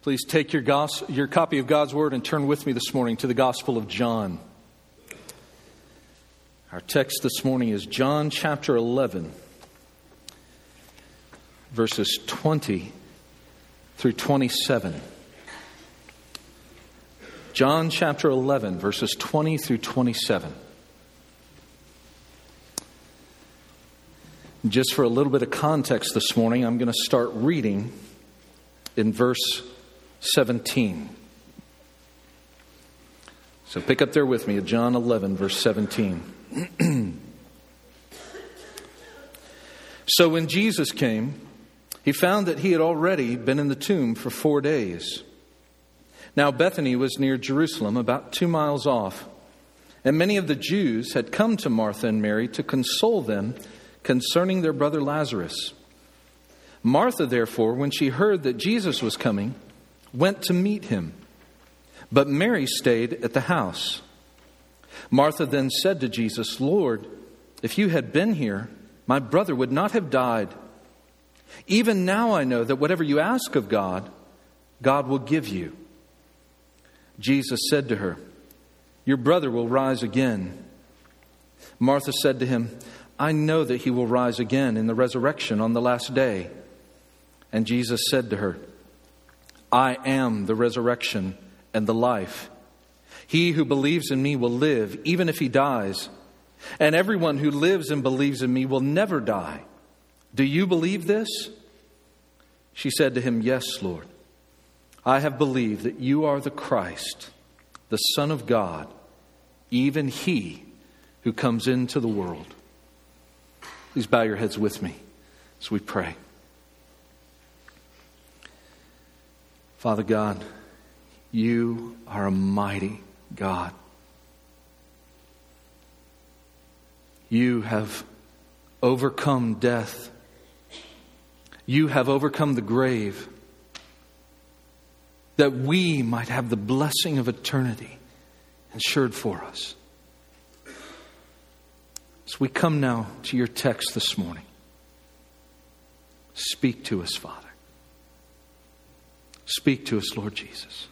Please take your copy of God's Word and turn with me this morning to the Gospel of John. Our text this morning is John chapter 11, verses 20 through 27. John chapter 11, verses 20 through 27. Just for a little bit of context this morning, I'm going to start reading in verse 17. So pick up there with me at John 11, verse 17. So when Jesus came, he found that he had already been in the tomb for 4 days. Now Bethany was near Jerusalem, about 2 miles off, and many of the Jews had come to Martha and Mary to console them concerning their brother Lazarus. Martha, therefore, when she heard that Jesus was coming, went to meet him. But Mary stayed at the house. Martha then said to Jesus, "Lord, if you had been here, my brother would not have died. Even now I know that whatever you ask of God, God will give you." Jesus said to her, "Your brother will rise again." Martha said to him, "I know that he will rise again in the resurrection on the last day." And Jesus said to her, "I am the resurrection and the life. He who believes in me will live, even if he dies. And everyone who lives and believes in me will never die. Do you believe this?" She said to him, "Yes, Lord. I have believed that you are the Christ, the Son of God, even He who comes into the world." Please bow your heads with me as we pray. Father God, you are a mighty God. You have overcome death. You have overcome the grave, that we might have the blessing of eternity ensured for us. So we come now to your text this morning. Speak to us, Father. Speak to us, Lord Jesus.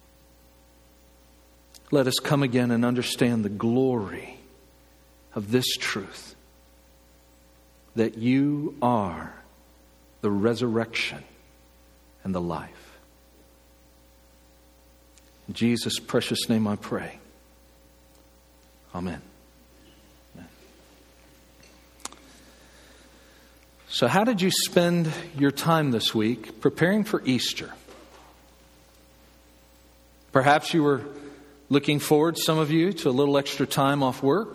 Let us come again and understand the glory of this truth, that you are the resurrection and the life. In Jesus' precious name I pray. Amen. Amen. So how did you spend your time this week preparing for Easter? Perhaps you were looking forward, some of you, to a little extra time off work.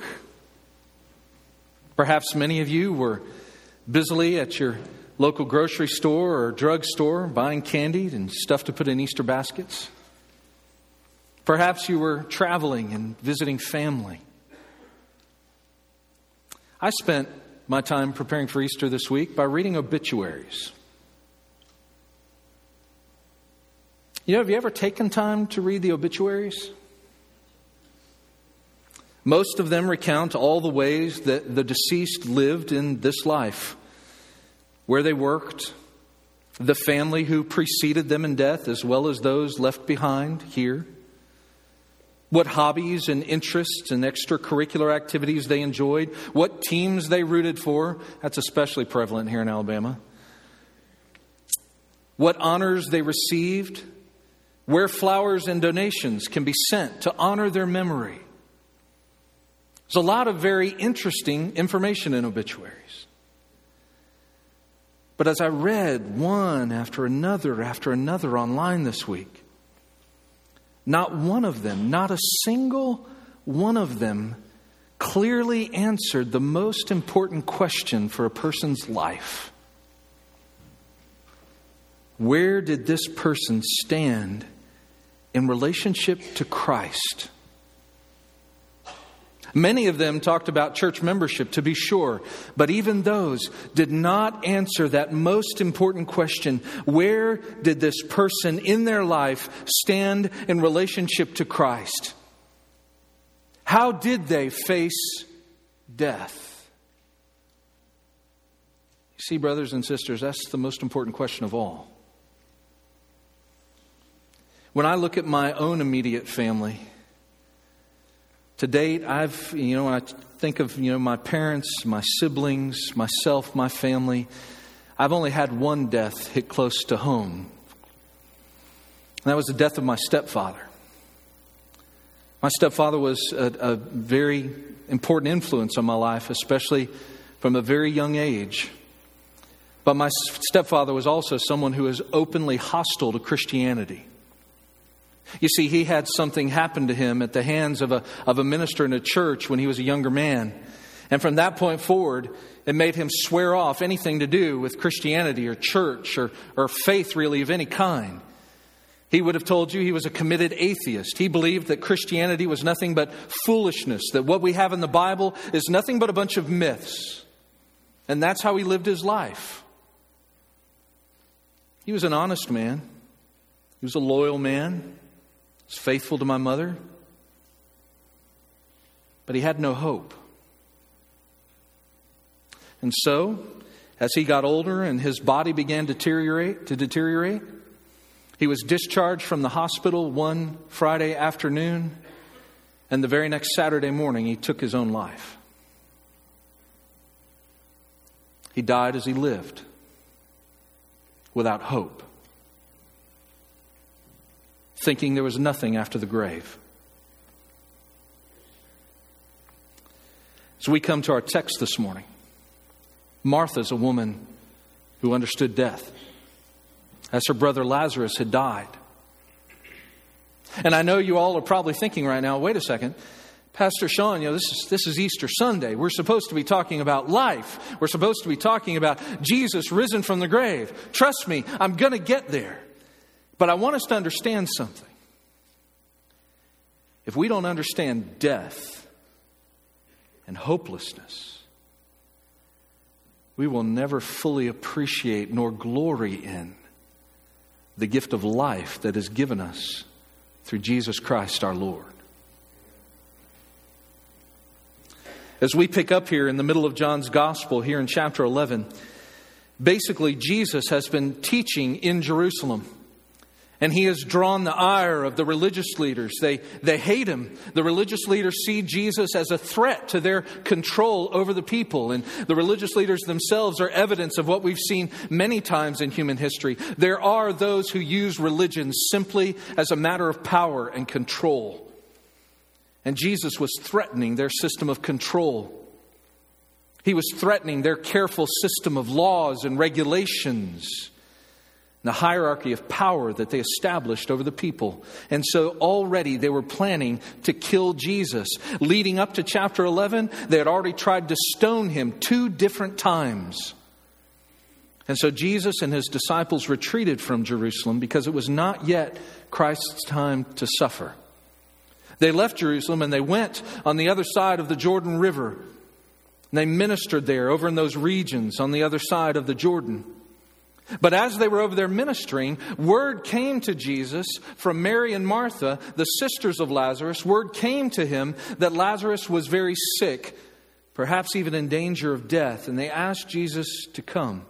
Perhaps many of you were busily at your local grocery store or drug store buying candy and stuff to put in Easter baskets. Perhaps you were traveling and visiting family. I spent my time preparing for Easter this week by reading obituaries. You know, have you ever taken time to read the obituaries? Most of them recount all the ways that the deceased lived in this life, where they worked, the family who preceded them in death, as well as those left behind here, what hobbies and interests and extracurricular activities they enjoyed, what teams they rooted for. That's especially prevalent here in Alabama. What honors they received, where flowers and donations can be sent to honor their memory. There's a lot of very interesting information in obituaries. But as I read one after another online this week, not one of them, not a single one of them clearly answered the most important question for a person's life. Where did this person stand in relationship to Christ? Many of them talked about church membership, to be sure, but even those did not answer that most important question. Where did this person in their life stand in relationship to Christ? How did they face death? You see, brothers and sisters, that's the most important question of all. When I look at my own immediate family, to date, when I think of, my parents, my siblings, myself, my family, I've only had one death hit close to home. And that was the death of my stepfather. My stepfather was a very important influence on my life, especially from a very young age. But my stepfather was also someone who was openly hostile to Christianity. You see, he had something happen to him at the hands of a minister in a church when he was a younger man. And from that point forward, it made him swear off anything to do with Christianity or church or faith really of any kind. He would have told you he was a committed atheist. He believed that Christianity was nothing but foolishness, that what we have in the Bible is nothing but a bunch of myths. And that's how he lived his life. He was an honest man. He was a loyal man. He was faithful to my mother. But he had no hope. And so, as he got older and his body began to deteriorate, he was discharged from the hospital one Friday afternoon, and the very next Saturday morning he took his own life. He died as he lived, without hope, thinking there was nothing after the grave. So we come to our text this morning. Martha's a woman who understood death, as her brother Lazarus had died. And I know you all are probably thinking right now, wait a second, Pastor Sean, this is Easter Sunday. We're supposed to be talking about life. We're supposed to be talking about Jesus risen from the grave. Trust me, I'm going to get there. But I want us to understand something. If we don't understand death and hopelessness, we will never fully appreciate nor glory in the gift of life that is given us through Jesus Christ our Lord. As we pick up here in the middle of John's Gospel, here in chapter 11, basically Jesus has been teaching in Jerusalem. And he has drawn the ire of the religious leaders. They hate him. The religious leaders see Jesus as a threat to their control over the people. And the religious leaders themselves are evidence of what we've seen many times in human history. There are those who use religion simply as a matter of power and control. And Jesus was threatening their system of control. He was threatening their careful system of laws and regulations, the hierarchy of power that they established over the people. And so already they were planning to kill Jesus. Leading up to chapter 11, they had already tried to stone him 2 different times. And so Jesus and his disciples retreated from Jerusalem because it was not yet Christ's time to suffer. They left Jerusalem and they went on the other side of the Jordan River. And they ministered there over in those regions on the other side of the Jordan. But as they were over there ministering, word came to Jesus from Mary and Martha, the sisters of Lazarus. Word came to him that Lazarus was very sick, perhaps even in danger of death. And they asked Jesus to come.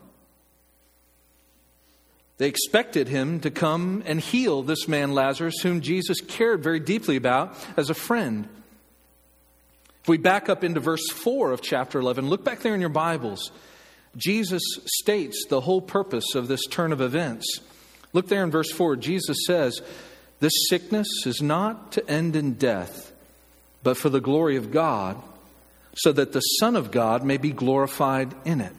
They expected him to come and heal this man Lazarus, whom Jesus cared very deeply about as a friend. If we back up into verse 4 of chapter 11, look back there in your Bibles. Jesus states the whole purpose of this turn of events. Look there in verse 4. Jesus says, "This sickness is not to end in death, but for the glory of God, so that the Son of God may be glorified in it."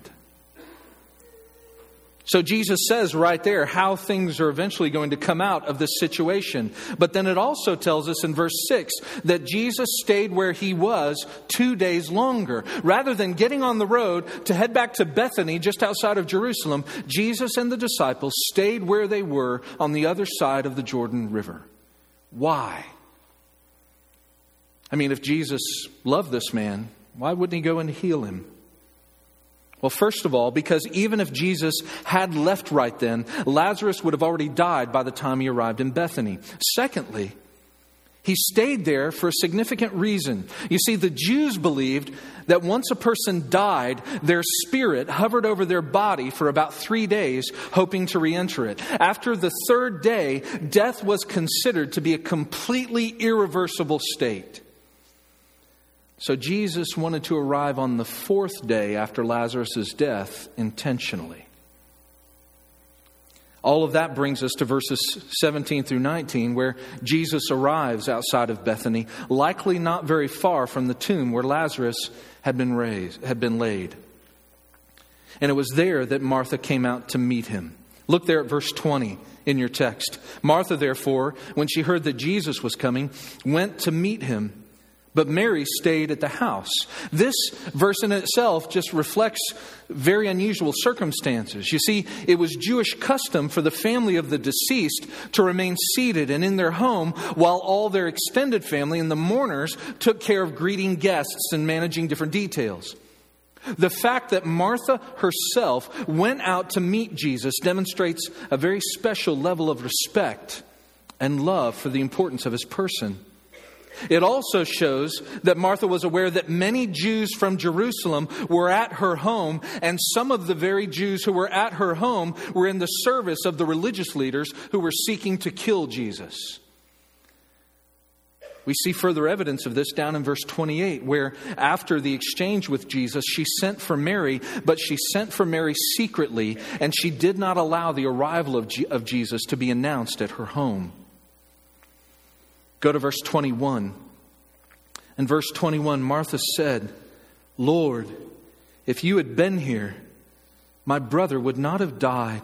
So Jesus says right there how things are eventually going to come out of this situation. But then it also tells us in verse 6 that Jesus stayed where he was 2 days longer. Rather than getting on the road to head back to Bethany just outside of Jerusalem, Jesus and the disciples stayed where they were on the other side of the Jordan River. Why? I mean, if Jesus loved this man, why wouldn't he go and heal him? Well, first of all, because even if Jesus had left right then, Lazarus would have already died by the time he arrived in Bethany. Secondly, He stayed there for a significant reason. You see, the Jews believed that once a person died, their spirit hovered over their body for about 3 days, hoping to re-enter it. After the third day, death was considered to be a completely irreversible state. So Jesus wanted to arrive on the fourth day after Lazarus' death intentionally. All of that brings us to verses 17 through 19, where Jesus arrives outside of Bethany, likely not very far from the tomb where Lazarus had been laid. And it was there that Martha came out to meet him. Look there at verse 20 in your text. Martha, therefore, when she heard that Jesus was coming, went to meet him. But Mary stayed at the house. This verse in itself just reflects very unusual circumstances. You see, it was Jewish custom for the family of the deceased to remain seated and in their home while all their extended family and the mourners took care of greeting guests and managing different details. The fact that Martha herself went out to meet Jesus demonstrates a very special level of respect and love for the importance of his person. It also shows that Martha was aware that many Jews from Jerusalem were at her home, and some of the very Jews who were at her home were in the service of the religious leaders who were seeking to kill Jesus. We see further evidence of this down in verse 28, where after the exchange with Jesus, she sent for Mary, but she sent for Mary secretly, and she did not allow the arrival of Jesus to be announced at her home. Go to verse 21. In verse 21, Martha said, "Lord, if you had been here, my brother would not have died."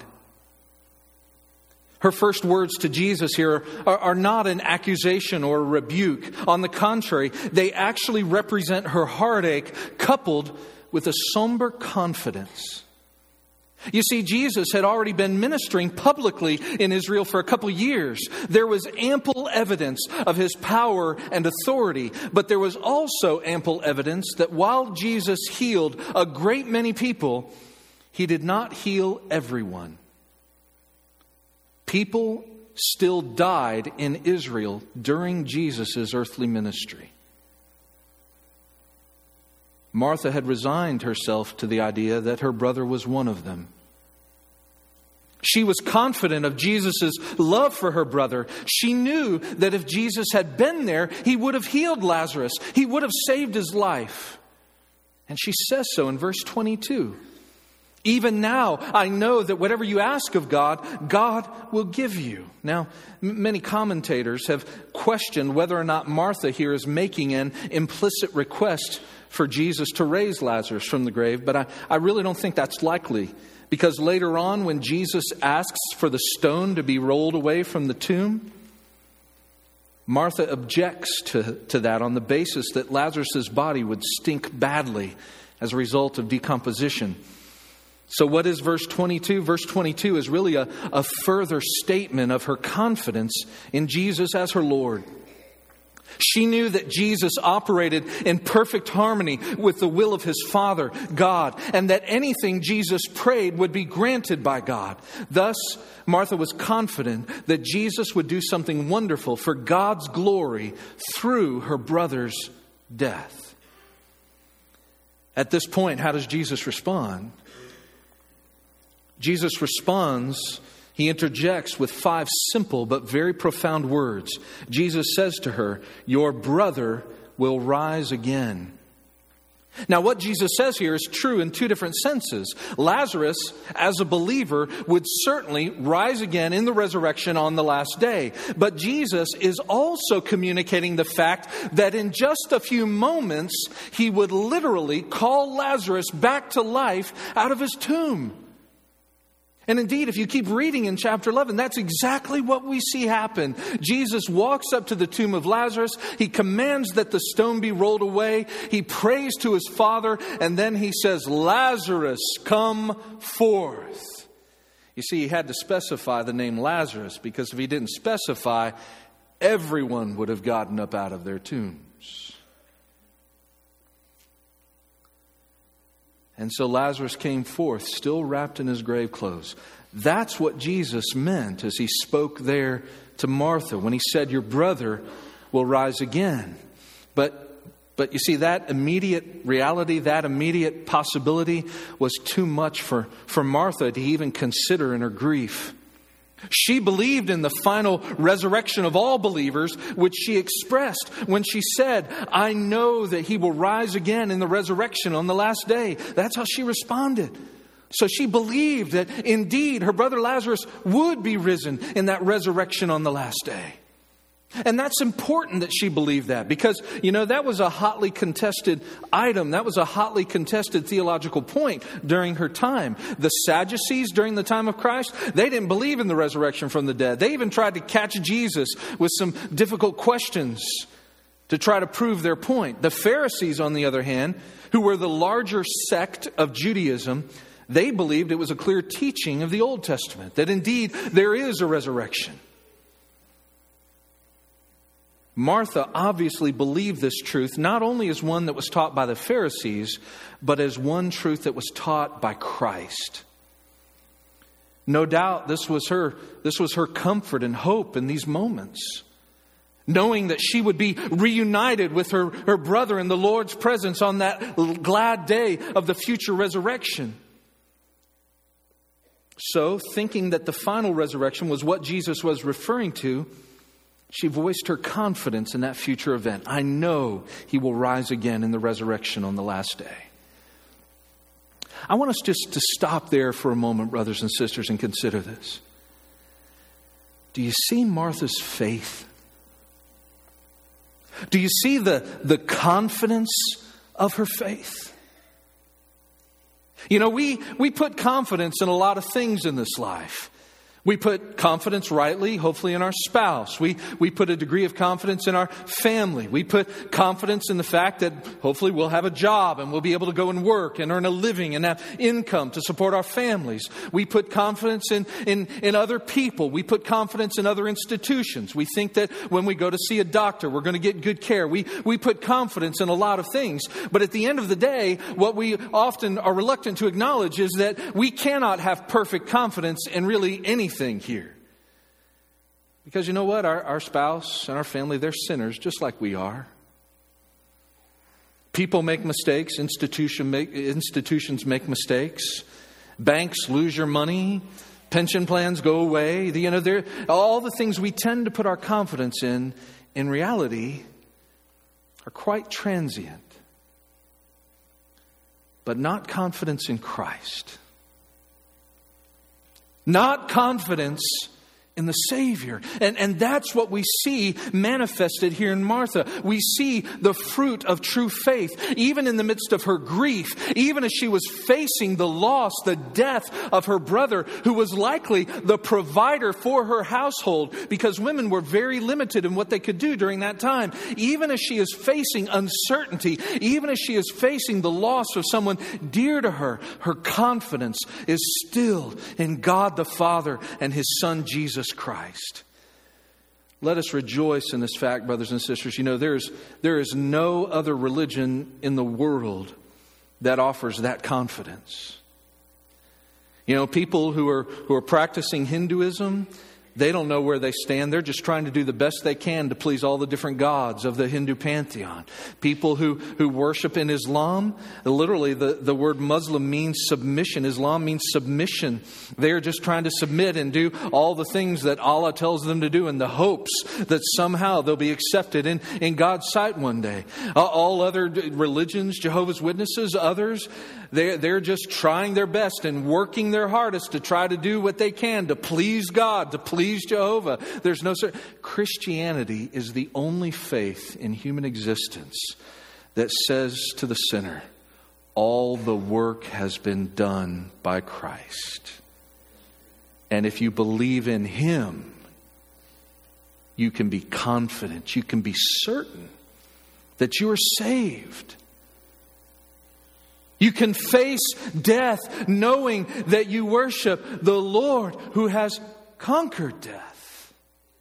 Her first words to Jesus here are not an accusation or a rebuke. On the contrary, they actually represent her heartache coupled with a somber confidence. You see, Jesus had already been ministering publicly in Israel for a couple years. There was ample evidence of his power and authority, but there was also ample evidence that while Jesus healed a great many people, he did not heal everyone. People still died in Israel during Jesus' earthly ministry. Martha had resigned herself to the idea that her brother was one of them. She was confident of Jesus' love for her brother. She knew that if Jesus had been there, he would have healed Lazarus. He would have saved his life. And she says so in verse 22. "Even now, I know that whatever you ask of God, God will give you." Now, many commentators have questioned whether or not Martha here is making an implicit request for Jesus to raise Lazarus from the grave, but I really don't think that's likely. Because later on, when Jesus asks for the stone to be rolled away from the tomb, Martha objects to that on the basis that Lazarus' body would stink badly as a result of decomposition. So what is verse 22? Verse 22 is really a further statement of her confidence in Jesus as her Lord. She knew that Jesus operated in perfect harmony with the will of his Father, God, and that anything Jesus prayed would be granted by God. Thus, Martha was confident that Jesus would do something wonderful for God's glory through her brother's death. At this point, how does Jesus respond? Jesus responds. He interjects with 5 simple but very profound words. Jesus says to her, "Your brother will rise again." Now, what Jesus says here is true in 2 different senses. Lazarus, as a believer, would certainly rise again in the resurrection on the last day. But Jesus is also communicating the fact that in just a few moments, he would literally call Lazarus back to life out of his tomb. And indeed, if you keep reading in chapter 11, that's exactly what we see happen. Jesus walks up to the tomb of Lazarus. He commands that the stone be rolled away. He prays to his Father. And then he says, "Lazarus, come forth." You see, he had to specify the name Lazarus, because if he didn't specify, everyone would have gotten up out of their tombs. And so Lazarus came forth, still wrapped in his grave clothes. That's what Jesus meant as he spoke there to Martha when he said, "Your brother will rise again. But you see, that immediate reality, that immediate possibility was too much for Martha to even consider in her grief. She believed in the final resurrection of all believers, which she expressed when she said, I know that he will rise again in the resurrection on the last day. That's how she responded. So she believed that indeed her brother Lazarus would be risen in that resurrection on the last day. And that's important that she believed that because, that was a hotly contested item. That was a hotly contested theological point during her time. The Sadducees during the time of Christ, they didn't believe in the resurrection from the dead. They even tried to catch Jesus with some difficult questions to try to prove their point. The Pharisees, on the other hand, who were the larger sect of Judaism, they believed it was a clear teaching of the Old Testament, that indeed there is a resurrection. Martha obviously believed this truth not only as one that was taught by the Pharisees, but as one truth that was taught by Christ. No doubt this was her comfort and hope in these moments, knowing that she would be reunited with her brother in the Lord's presence on that glad day of the future resurrection. So, thinking that the final resurrection was what Jesus was referring to, she voiced her confidence in that future event. I know he will rise again in the resurrection on the last day. I want us just to stop there for a moment, brothers and sisters, and consider this. Do you see Martha's faith? Do you see the confidence of her faith? We put confidence in a lot of things in this life. We put confidence rightly, hopefully, in our spouse. We put a degree of confidence in our family. We put confidence in the fact that hopefully we'll have a job and we'll be able to go and work and earn a living and have income to support our families. We put confidence in other people. We put confidence in other institutions. We think that when we go to see a doctor, we're going to get good care. We put confidence in a lot of things. But at the end of the day, what we often are reluctant to acknowledge is that we cannot have perfect confidence in really anything here. Because you know what? Our spouse and our family, they're sinners just like we are. People make mistakes. Institutions make mistakes. Banks lose your money. Pension plans go away. All the things we tend to put our confidence in reality, are quite transient. But not confidence in Christ. Not confidence in the Savior. And that's what we see manifested here in Martha. We see the fruit of true faith, even in the midst of her grief, even as she was facing the loss, the death of her brother, who was likely the provider for her household, because women were very limited in what they could do during that time. Even as she is facing uncertainty, even as she is facing the loss of someone dear to her, her confidence is still in God the Father and His Son Jesus Christ. Let us rejoice in this fact, brothers and sisters. There is no other religion in the world that offers that confidence. People who are practicing Hinduism, they don't know where they stand. They're just trying to do the best they can to please all the different gods of the Hindu pantheon. People who worship in Islam, literally the word Muslim means submission. Islam means submission. They're just trying to submit and do all the things that Allah tells them to do in the hopes that somehow they'll be accepted in God's sight one day. All other religions, Jehovah's Witnesses, others, they're just trying their best and working their hardest to try to do what they can to please God, to please Jehovah. There's no Christianity is the only faith in human existence that says to the sinner, all the work has been done by Christ. And if you believe in Him, you can be confident, you can be certain that you are saved. You can face death knowing that you worship the Lord who has conquered death.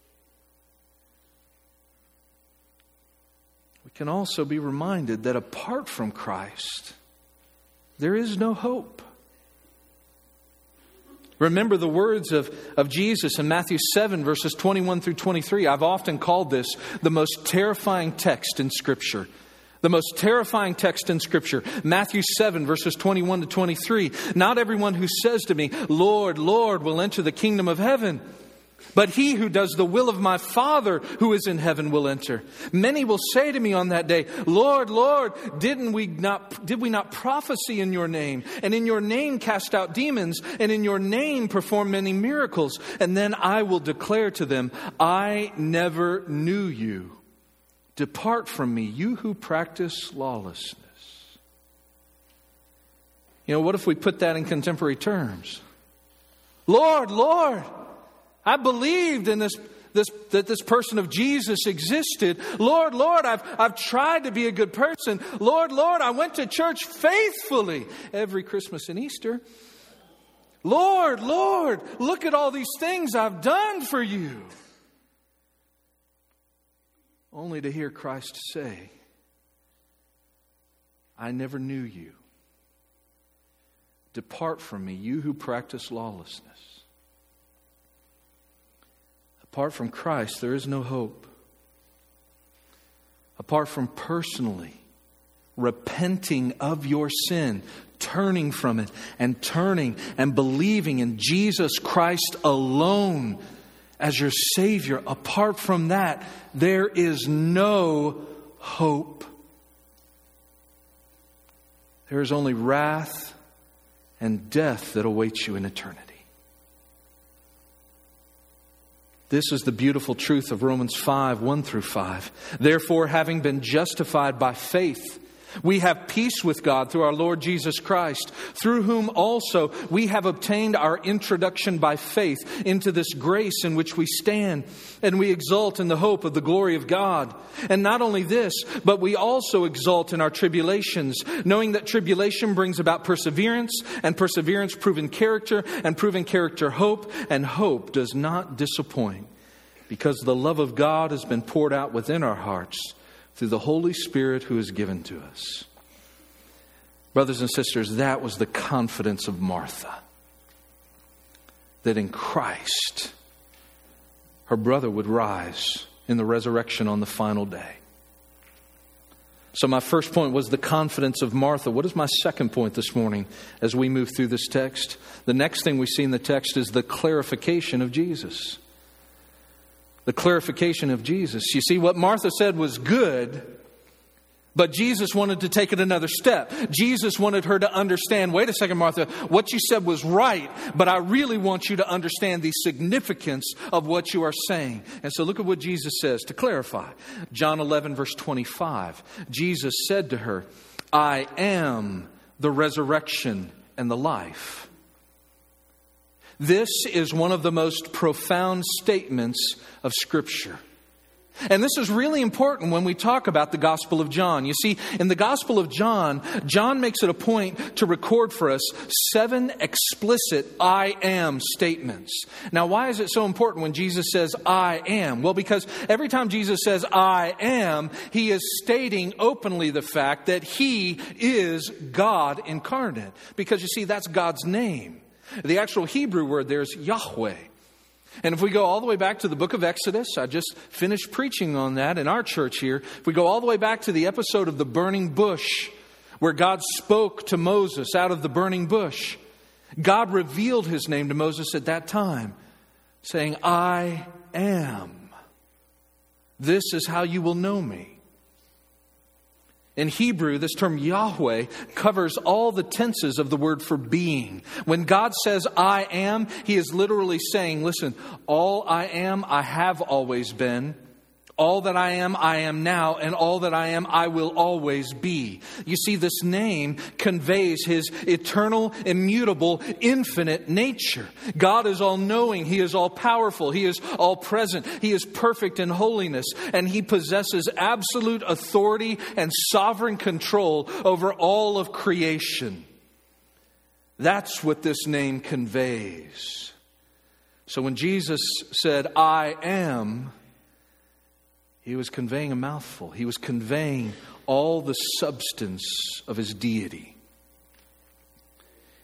We can also be reminded that apart from Christ, there is no hope. Remember the words of Jesus in Matthew 7, verses 21 through 23. I've often called this the most terrifying text in Scripture. The most terrifying text in Scripture. Matthew 7, verses 21 to 23. Not everyone who says to me, Lord, Lord, will enter the kingdom of heaven, but he who does the will of my Father who is in heaven will enter. Many will say to me on that day, Lord, Lord, did we not prophesy in your name, and in your name cast out demons, and in your name perform many miracles? And then I will declare to them, I never knew you. Depart from me, you who practice lawlessness. You know, what if we put that in contemporary terms? Lord, Lord, I believed in that this person of Jesus existed. Lord, Lord, I've tried to be a good person. Lord, Lord, I went to church faithfully every Christmas and Easter. Lord, Lord, look at all these things I've done for you. Only to hear Christ say, I never knew you. Depart from me, you who practice lawlessness. Apart from Christ, there is no hope. Apart from personally repenting of your sin, turning from it, and turning and believing in Jesus Christ alone as your Savior, apart from that, there is no hope. There is only wrath and death that awaits you in eternity. This is the beautiful truth of Romans 5, 1 through 5. Therefore, having been justified by faith, we have peace with God through our Lord Jesus Christ, through whom also we have obtained our introduction by faith into this grace in which we stand, and we exult in the hope of the glory of God. And not only this, but we also exult in our tribulations, knowing that tribulation brings about perseverance, and perseverance proven character, and proven character hope, and hope does not disappoint, because the love of God has been poured out within our hearts through the Holy Spirit who is given to us. Brothers and sisters, that was the confidence of Martha. That in Christ, her brother would rise in the resurrection on the final day. So my first point was the confidence of Martha. What is my second point this morning as we move through this text? The next thing we see in the text is the clarification of Jesus. The clarification of Jesus. You see, what Martha said was good, but Jesus wanted to take it another step. Jesus wanted her to understand, wait a second, Martha, what you said was right, but I really want you to understand the significance of what you are saying. And so look at what Jesus says to clarify. John 11, verse 25. Jesus said to her, I am the resurrection and the life. This is one of the most profound statements of Scripture. And this is really important when we talk about the Gospel of John. You see, in the Gospel of John, John makes it a point to record for us 7 explicit I am statements. Now, why is it so important when Jesus says I am? Well, because every time Jesus says I am, he is stating openly the fact that he is God incarnate. Because you see, that's God's name. The actual Hebrew word there is Yahweh. And if we go all the way back to the book of Exodus, I just finished preaching on that in our church here. If we go all the way back to the episode of the burning bush, where God spoke to Moses out of the burning bush, God revealed his name to Moses at that time, saying, I am. This is how you will know me. In Hebrew, this term Yahweh covers all the tenses of the word for being. When God says, I am, he is literally saying, listen, all I am, I have always been. All that I am now, and all that I am, I will always be. You see, this name conveys his eternal, immutable, infinite nature. God is all-knowing. He is all-powerful. He is all-present. He is perfect in holiness. And he possesses absolute authority and sovereign control over all of creation. That's what this name conveys. So when Jesus said, I am, he was conveying a mouthful. He was conveying all the substance of his deity.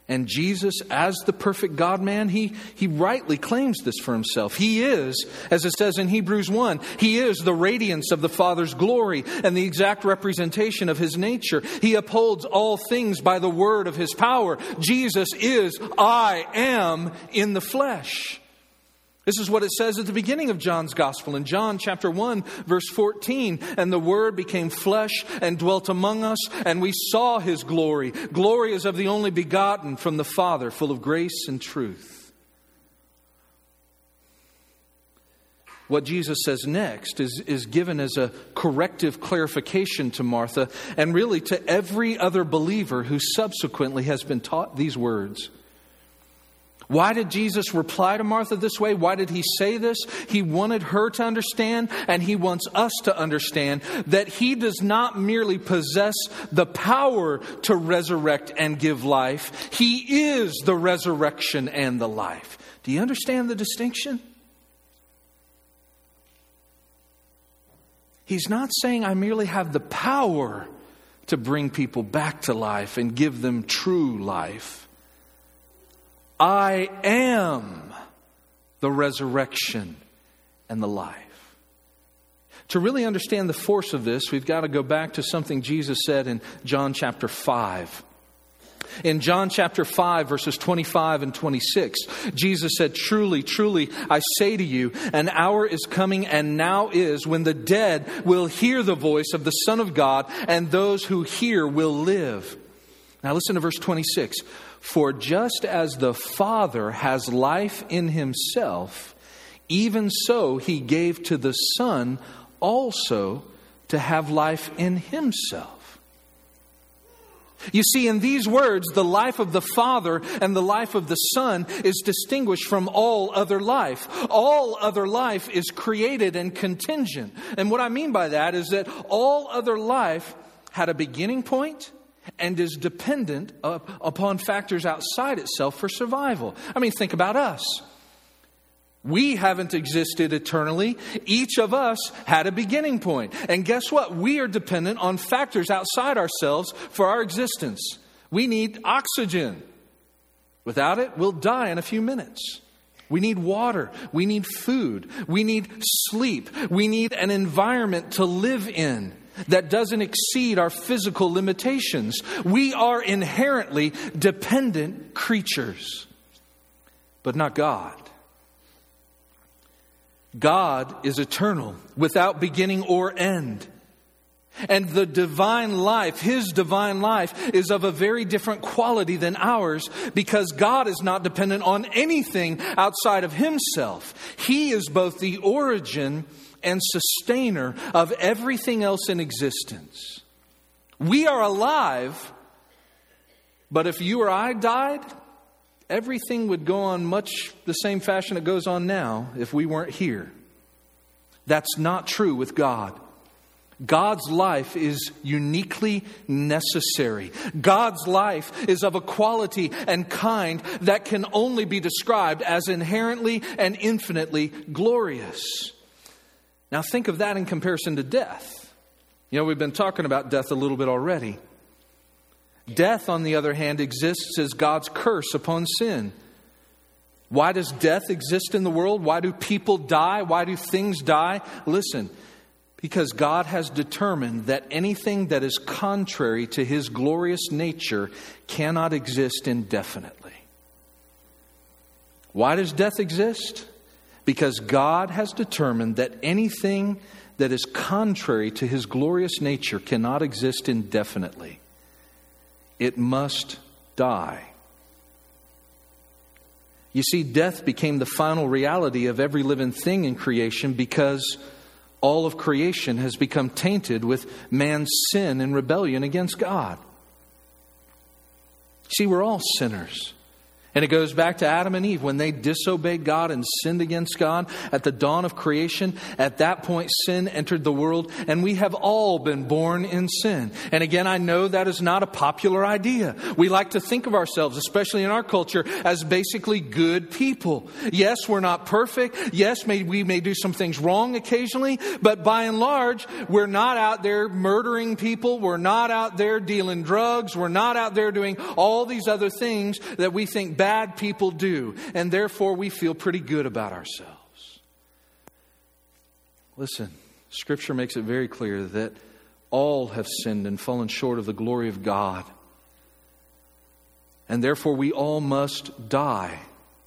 And Jesus, as the perfect God-man, he rightly claims this for himself. He is, as it says in Hebrews 1, he is the radiance of the Father's glory and the exact representation of his nature. He upholds all things by the word of his power. Jesus is, I am in the flesh. This is what it says at the beginning of John's Gospel. In John chapter 1, verse 14, and the Word became flesh and dwelt among us, and we saw his glory. Glory is of the only begotten from the Father, full of grace and truth. What Jesus says next is given as a corrective clarification to Martha, and really to every other believer who subsequently has been taught these words. Why did Jesus reply to Martha this way? Why did he say this? He wanted her to understand, and he wants us to understand, that he does not merely possess the power to resurrect and give life. He is the resurrection and the life. Do you understand the distinction? He's not saying I merely have the power to bring people back to life and give them true life. I am the resurrection and the life. To really understand the force of this, we've got to go back to something Jesus said in John chapter 5. In John chapter 5, verses 25 and 26, Jesus said, "Truly, truly, I say to you, an hour is coming and now is when the dead will hear the voice of the Son of God, and those who hear will live." Now listen to verse 26. "For just as the Father has life in himself, even so he gave to the Son also to have life in himself." You see, in these words, the life of the Father and the life of the Son is distinguished from all other life. All other life is created and contingent. And what I mean by that is that all other life had a beginning point and is dependent upon factors outside itself for survival. I mean, think about us. We haven't existed eternally. Each of us had a beginning point. And guess what? We are dependent on factors outside ourselves for our existence. We need oxygen. Without it, we'll die in a few minutes. We need water. We need food. We need sleep. We need an environment to live in that doesn't exceed our physical limitations. We are inherently dependent creatures, but not God. God is eternal, without beginning or end. And the divine life, his divine life, is of a very different quality than ours, because God is not dependent on anything outside of himself. He is both the origin and sustainer of everything else in existence. We are alive, but if you or I died, everything would go on much the same fashion it goes on now if we weren't here. That's not true with God. God's life is uniquely necessary. God's life is of a quality and kind that can only be described as inherently and infinitely glorious. Now think of that in comparison to death. You know, we've been talking about death a little bit already. Death, on the other hand, exists as God's curse upon sin. Why does death exist in the world? Why do people die? Why do things die? Listen, because God has determined that anything that is contrary to his glorious nature cannot exist indefinitely. Why does death exist? Because God has determined that anything that is contrary to his glorious nature cannot exist indefinitely. It must die. You see, death became the final reality of every living thing in creation because all of creation has become tainted with man's sin and rebellion against God. See, we're all sinners. And it goes back to Adam and Eve when they disobeyed God and sinned against God at the dawn of creation. At that point, sin entered the world, and we have all been born in sin. And again, I know that is not a popular idea. We like to think of ourselves, especially in our culture, as basically good people. Yes, we're not perfect. Yes, we may do some things wrong occasionally, but by and large, we're not out there murdering people. We're not out there dealing drugs. We're not out there doing all these other things that we think bad people do, and therefore we feel pretty good about ourselves. Listen, Scripture makes it very clear that all have sinned and fallen short of the glory of God, and therefore we all must die.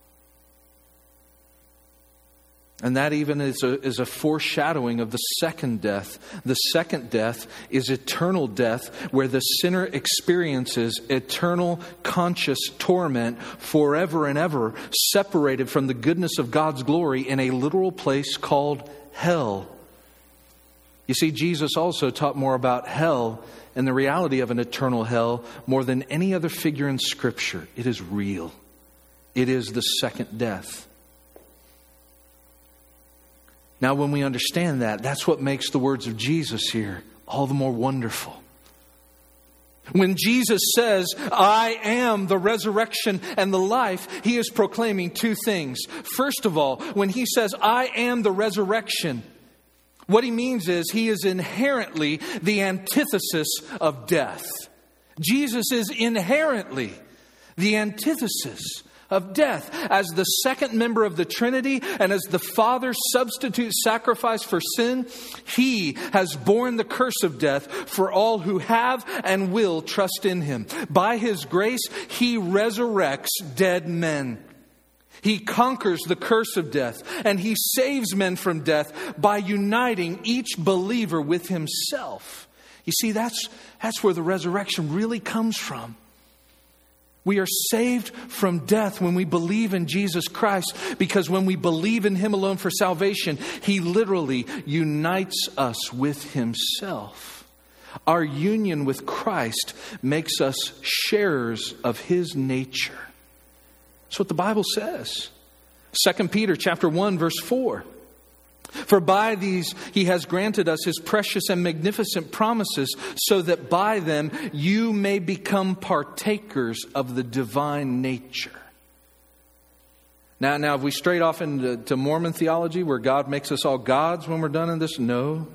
And that even is a foreshadowing of the second death. The second death is eternal death, where the sinner experiences eternal conscious torment forever and ever, separated from the goodness of God's glory in a literal place called hell. You see, Jesus also taught more about hell and the reality of an eternal hell more than any other figure in Scripture. It is real. It is the second death. Now, when we understand that, that's what makes the words of Jesus here all the more wonderful. When Jesus says, I am the resurrection and the life, He is proclaiming two things. First of all, when He says, I am the resurrection, what He means is He is inherently the antithesis of death. Jesus is inherently the antithesis of death. As the second member of the Trinity and as the Father's substitute sacrifice for sin, He has borne the curse of death for all who have and will trust in Him. By His grace, He resurrects dead men. He conquers the curse of death, and He saves men from death by uniting each believer with Himself. You see, that's where the resurrection really comes from. We are saved from death when we believe in Jesus Christ, because when we believe in Him alone for salvation, He literally unites us with Himself. Our union with Christ makes us sharers of His nature. That's what the Bible says. 2 Peter chapter 1, verse 4. For by these He has granted us His precious and magnificent promises, so that by them you may become partakers of the divine nature. Now, have we strayed off into Mormon theology where God makes us all gods when we're done in this? No.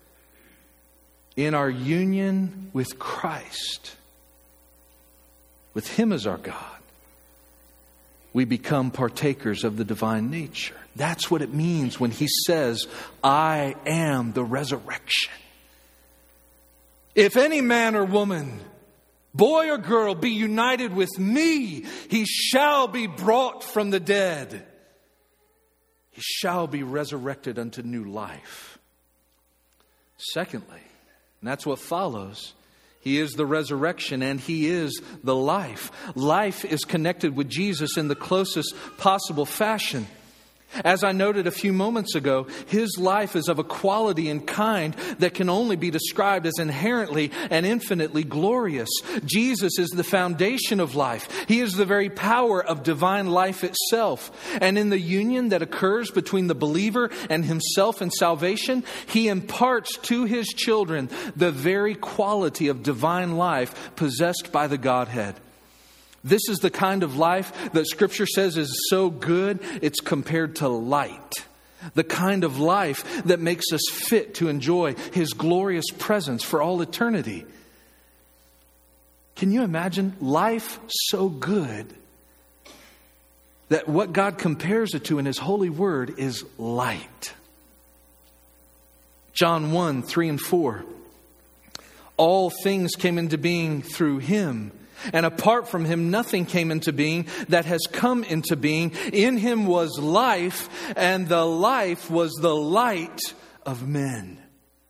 In our union with Christ, with Him as our God, we become partakers of the divine nature. That's what it means when He says, I am the resurrection. If any man or woman, boy or girl, be united with me, he shall be brought from the dead. He shall be resurrected unto new life. Secondly, and that's what follows, He is the resurrection and He is the life. Life is connected with Jesus in the closest possible fashion. As I noted a few moments ago, His life is of a quality and kind that can only be described as inherently and infinitely glorious. Jesus is the foundation of life. He is the very power of divine life itself. And in the union that occurs between the believer and Himself in salvation, He imparts to His children the very quality of divine life possessed by the Godhead. This is the kind of life that Scripture says is so good, it's compared to light. The kind of life that makes us fit to enjoy His glorious presence for all eternity. Can you imagine life so good that what God compares it to in His holy word is light? John 1, 3 and 4. All things came into being through Him, and apart from Him, nothing came into being that has come into being. In Him was life, and the life was the light of men.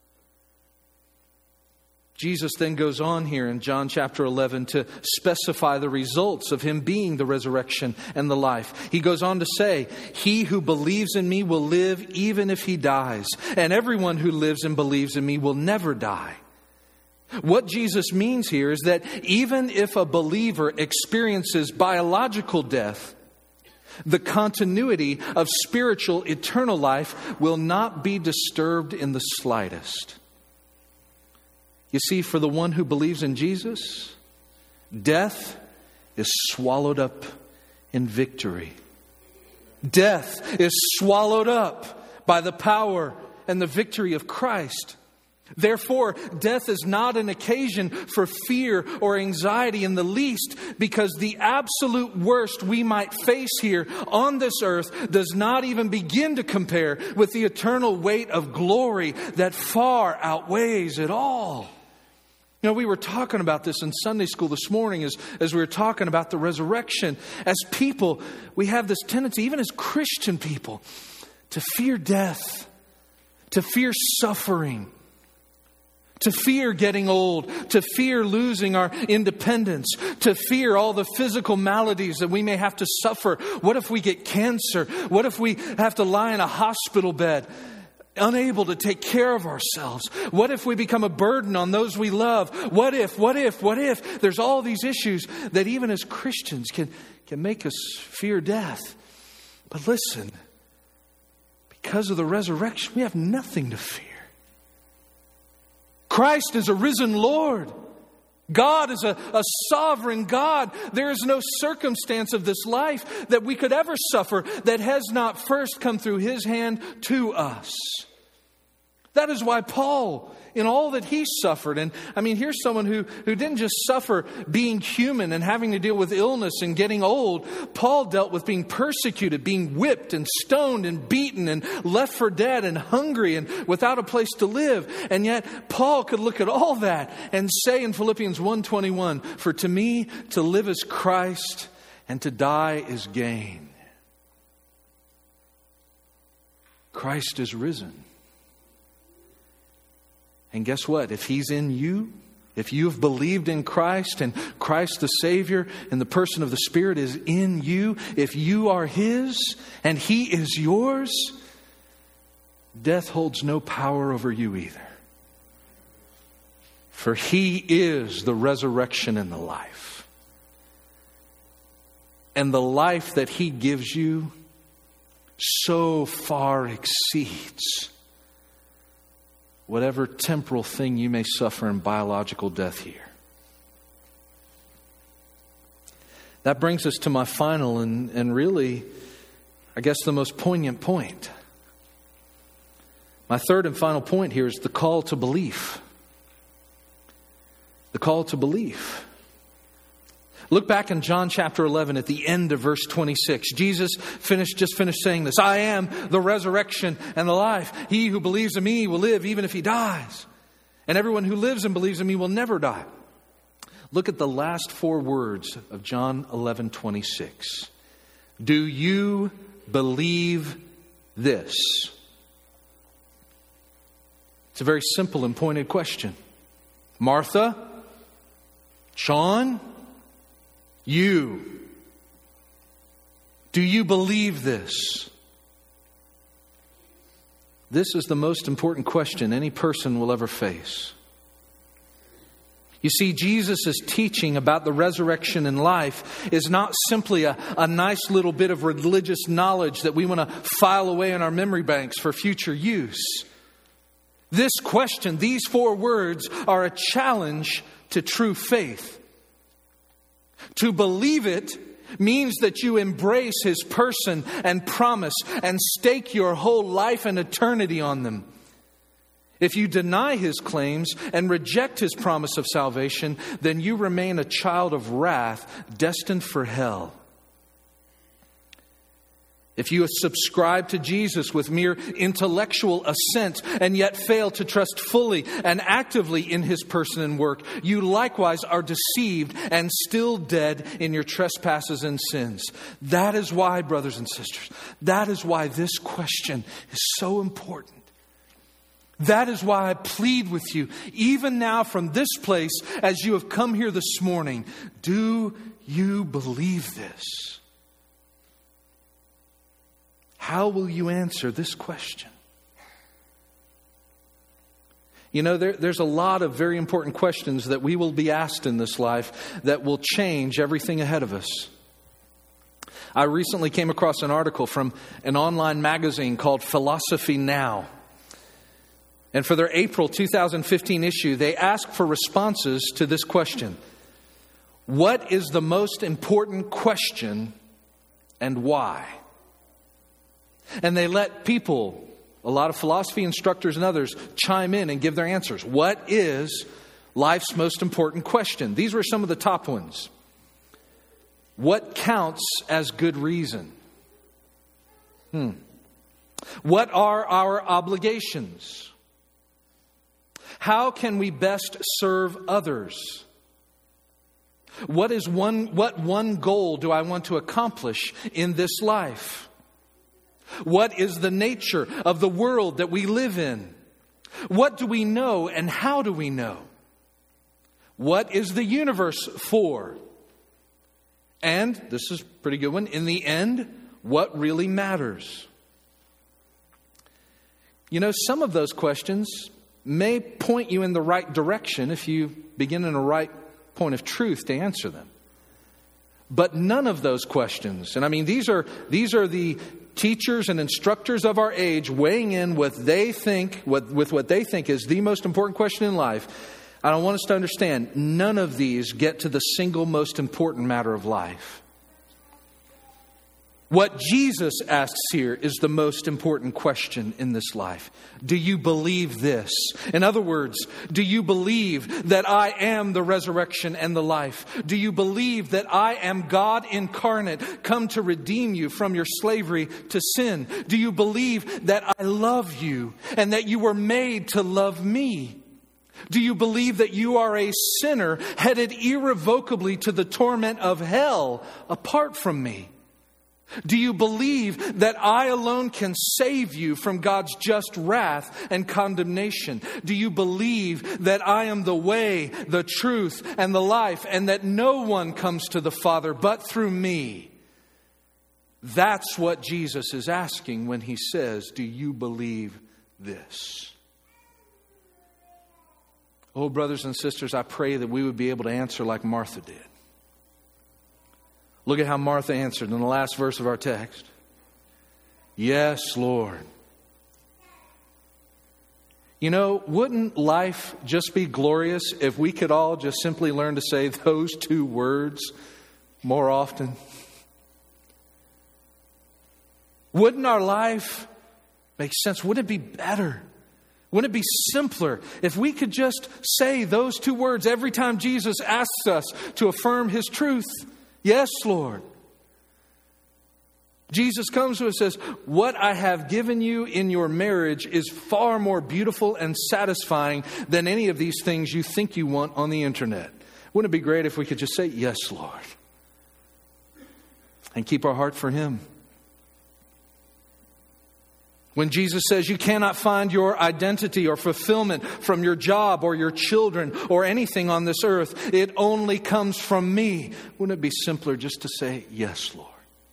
Jesus then goes on here in John chapter 11 to specify the results of Him being the resurrection and the life. He goes on to say, He who believes in me will live even if he dies, and everyone who lives and believes in me will never die. What Jesus means here is that even if a believer experiences biological death, the continuity of spiritual eternal life will not be disturbed in the slightest. You see, for the one who believes in Jesus, death is swallowed up in victory. Death is swallowed up by the power and the victory of Christ. Therefore, death is not an occasion for fear or anxiety in the least, because the absolute worst we might face here on this earth does not even begin to compare with the eternal weight of glory that far outweighs it all. You know, we were talking about this in Sunday school this morning as we were talking about the resurrection. As people, we have this tendency, even as Christian people, to fear death, to fear suffering, to fear getting old, to fear losing our independence, to fear all the physical maladies that we may have to suffer. What if we get cancer? What if we have to lie in a hospital bed, unable to take care of ourselves? What if we become a burden on those we love? What if? There's all these issues that even as Christians can make us fear death. But listen, because of the resurrection, we have nothing to fear. Christ is a risen Lord. God is a sovereign God. There is no circumstance of this life that we could ever suffer that has not first come through His hand to us. That is why Paul, in all that he suffered, and I mean, here's someone who didn't just suffer being human and having to deal with illness and getting old. Paul dealt with being persecuted, being whipped and stoned and beaten and left for dead and hungry and without a place to live. And yet Paul could look at all that and say in Philippians 1:21, "For to me to live is Christ and to die is gain." Christ is risen. And guess what? If He's in you, if you have believed in Christ and Christ the Savior and the person of the Spirit is in you, if you are His and He is yours, death holds no power over you either. For He is the resurrection and the life. And the life that He gives you so far exceeds whatever temporal thing you may suffer in biological death here. That brings us to my final and really, I guess, the most poignant point. My third and final point here is the call to belief. The call to belief. Look back in John chapter 11 at the end of verse 26. Jesus just finished saying this. "I am the resurrection and the life. He who believes in me will live even if he dies. And everyone who lives and believes in me will never die." Look at the last four words of John 11:26. Do you believe this? It's a very simple and pointed question. Martha, Sean, you. Do you believe this? This is the most important question any person will ever face. You see, Jesus' teaching about the resurrection and life is not simply a nice little bit of religious knowledge that we want to file away in our memory banks for future use. This question, these four words, are a challenge to true faith. To believe it means that you embrace His person and promise and stake your whole life and eternity on them. If you deny His claims and reject His promise of salvation, then you remain a child of wrath destined for hell. If you subscribe to Jesus with mere intellectual assent and yet fail to trust fully and actively in His person and work, you likewise are deceived and still dead in your trespasses and sins. That is why, brothers and sisters, that is why this question is so important. That is why I plead with you, even now from this place, as you have come here this morning, do you believe this? How will you answer this question? You know, there's a lot of very important questions that we will be asked in this life that will change everything ahead of us. I recently came across an article from an online magazine called Philosophy Now. And for their April 2015 issue, they asked for responses to this question. What is the most important question and why? And they let people, a lot of philosophy instructors and others, chime in and give their answers. What is life's most important question? These were some of the top ones. What counts as good reason? What are our obligations? How can we best serve others? What one goal do I want to accomplish in this life? What is the nature of the world that we live in? What do we know and how do we know? What is the universe for? And, this is a pretty good one, in the end, what really matters? You know, some of those questions may point you in the right direction if you begin in a right point of truth to answer them. But none of those questions, and I mean, these are the teachers and instructors of our age weighing in what they think, with what they think is the most important question in life. I don't want us to understand, none of these get to the single most important matter of life. What Jesus asks here is the most important question in this life. Do you believe this? In other words, do you believe that I am the resurrection and the life? Do you believe that I am God incarnate, come to redeem you from your slavery to sin? Do you believe that I love you and that you were made to love me? Do you believe that you are a sinner headed irrevocably to the torment of hell apart from me? Do you believe that I alone can save you from God's just wrath and condemnation? Do you believe that I am the way, the truth, and the life, and that no one comes to the Father but through me? That's what Jesus is asking when he says, do you believe this? Oh, brothers and sisters, I pray that we would be able to answer like Martha did. Look at how Martha answered in the last verse of our text. Yes, Lord. You know, wouldn't life just be glorious if we could all just simply learn to say those two words more often? Wouldn't our life make sense? Wouldn't it be better? Wouldn't it be simpler if we could just say those two words every time Jesus asks us to affirm his truth? Yes, Lord. Jesus comes to us and says, what I have given you in your marriage is far more beautiful and satisfying than any of these things you think you want on the internet. Wouldn't it be great if we could just say, yes, Lord, and keep our heart for him? When Jesus says you cannot find your identity or fulfillment from your job or your children or anything on this earth, it only comes from me. Wouldn't it be simpler just to say, yes, Lord?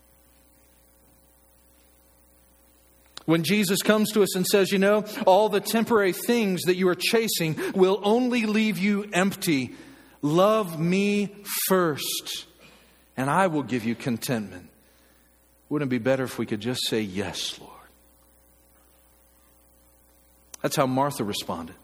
When Jesus comes to us and says, you know, all the temporary things that you are chasing will only leave you empty. Love me first, and I will give you contentment. Wouldn't it be better if we could just say, yes, Lord? That's how Martha responded.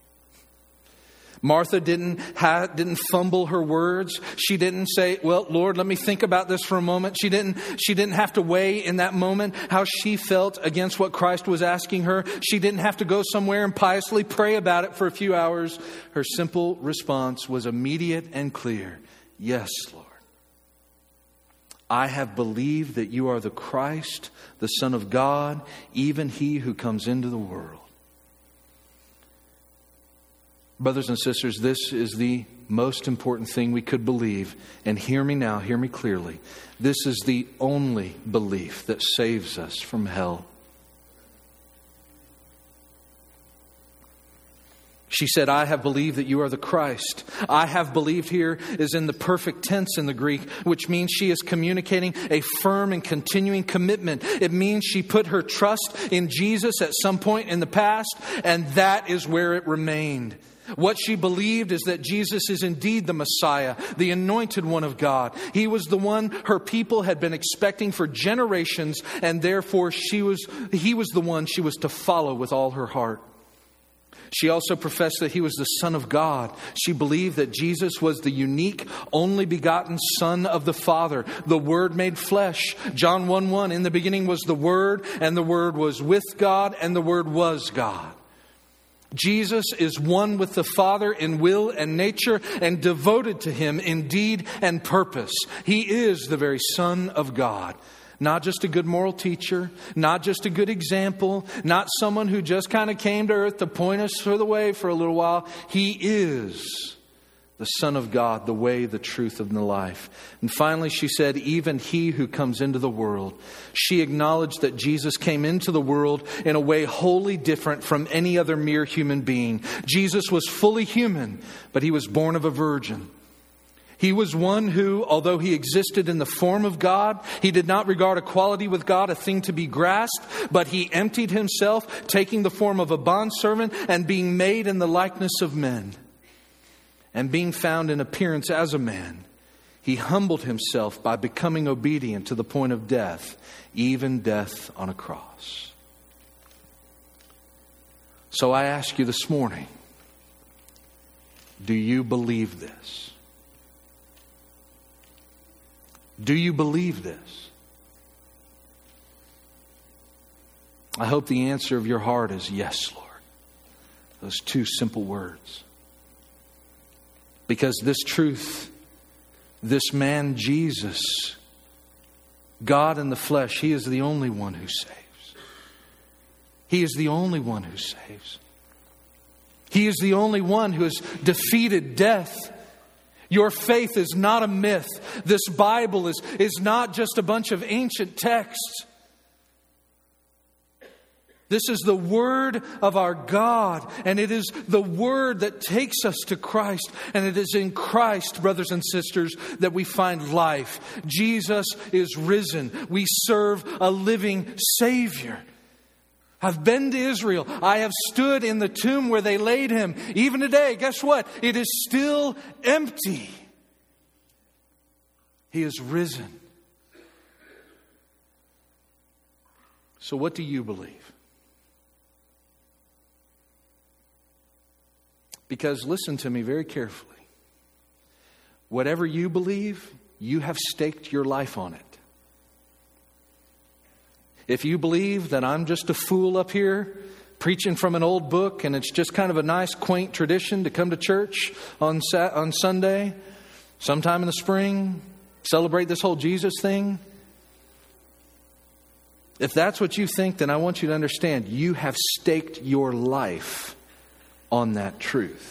Martha didn't fumble her words. She didn't say, well, Lord, let me think about this for a moment. She didn't have to weigh in that moment how she felt against what Christ was asking her. She didn't have to go somewhere and piously pray about it for a few hours. Her simple response was immediate and clear. Yes, Lord. I have believed that you are the Christ, the Son of God, even he who comes into the world. Brothers and sisters, this is the most important thing we could believe. And hear me now, hear me clearly. This is the only belief that saves us from hell. She said, I have believed that you are the Christ. I have believed here is in the perfect tense in the Greek, which means she is communicating a firm and continuing commitment. It means she put her trust in Jesus at some point in the past, and that is where it remained. What she believed is that Jesus is indeed the Messiah, the anointed one of God. He was the one her people had been expecting for generations, and therefore he was the one she was to follow with all her heart. She also professed that He was the Son of God. She believed that Jesus was the unique, only begotten Son of the Father, the Word made flesh. John 1:1, in the beginning was the Word, and the Word was with God, and the Word was God. Jesus is one with the Father in will and nature, and devoted to Him in deed and purpose. He is the very Son of God. Not just a good moral teacher, not just a good example, not someone who just kind of came to earth to point us the way for a little while. He is the Son of God, the way, the truth, and the life. And finally, she said, even He who comes into the world. She acknowledged that Jesus came into the world in a way wholly different from any other mere human being. Jesus was fully human, but He was born of a virgin. He was one who, although He existed in the form of God, He did not regard equality with God a thing to be grasped, but He emptied Himself, taking the form of a bondservant and being made in the likeness of men. And being found in appearance as a man, He humbled Himself by becoming obedient to the point of death, even death on a cross. So I ask you this morning, do you believe this? Do you believe this? I hope the answer of your heart is yes, Lord. Those two simple words. Because this truth, this man Jesus, God in the flesh, He is the only one who saves. He is the only one who saves. He is the only one who has defeated death. Your faith is not a myth. This Bible is not just a bunch of ancient texts. This is the Word of our God, and it is the Word that takes us to Christ. And it is in Christ, brothers and sisters, that we find life. Jesus is risen. We serve a living Savior. I've been to Israel. I have stood in the tomb where they laid Him. Even today, guess what? It is still empty. He is risen. So what do you believe? Because listen to me very carefully. Whatever you believe, you have staked your life on it. If you believe that I'm just a fool up here preaching from an old book and it's just kind of a nice, quaint tradition to come to church on Sunday, sometime in the spring, celebrate this whole Jesus thing, if that's what you think, then I want you to understand you have staked your life on that truth.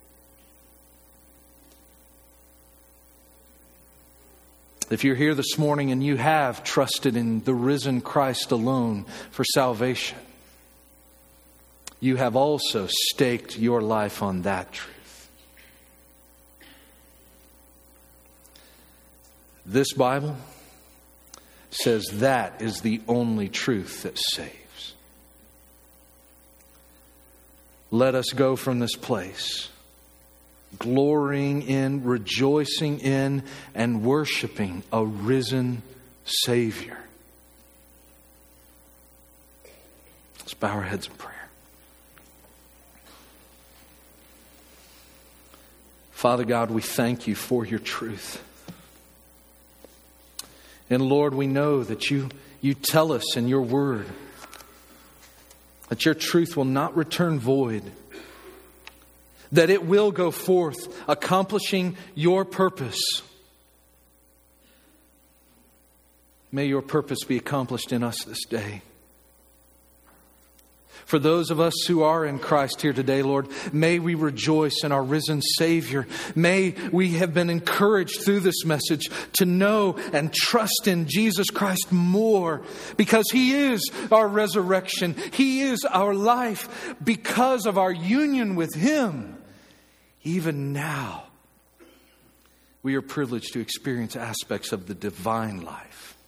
If you're here this morning and you have trusted in the risen Christ alone for salvation, you have also staked your life on that truth. This Bible says that is the only truth that saves. Let us go from this place glorying in, rejoicing in, and worshiping a risen Savior. Let's bow our heads in prayer. Father God, we thank You for Your truth. And Lord, we know that you tell us in Your word that Your truth will not return void, that it will go forth accomplishing Your purpose. May Your purpose be accomplished in us this day. For those of us who are in Christ here today, Lord, may we rejoice in our risen Savior. May we have been encouraged through this message to know and trust in Jesus Christ more, because He is our resurrection. He is our life. Because of our union with Him, even now, we are privileged to experience aspects of the divine life.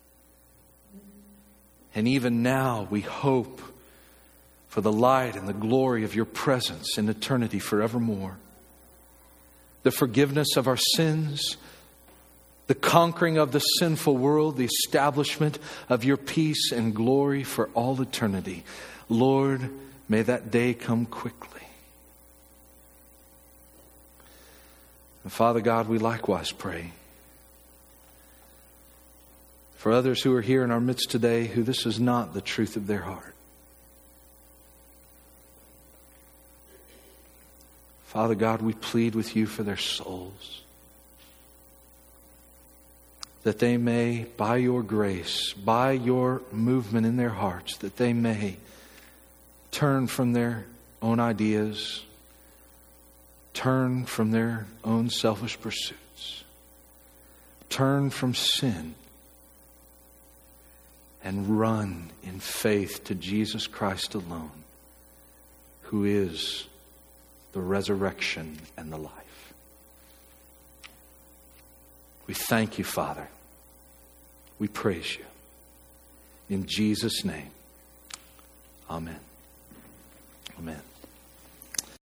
And even now, we hope for the light and the glory of Your presence in eternity forevermore. The forgiveness of our sins, the conquering of the sinful world, the establishment of Your peace and glory for all eternity. Lord, may that day come quickly. And Father God, we likewise pray for others who are here in our midst today who this is not the truth of their heart. Father God, we plead with You for their souls, that they may, by Your grace, by Your movement in their hearts, that they may turn from their own ideas, turn from their own selfish pursuits, turn from sin, and run in faith to Jesus Christ alone, who is the resurrection and the life. We thank You, Father. We praise You. In Jesus' name, amen. Amen.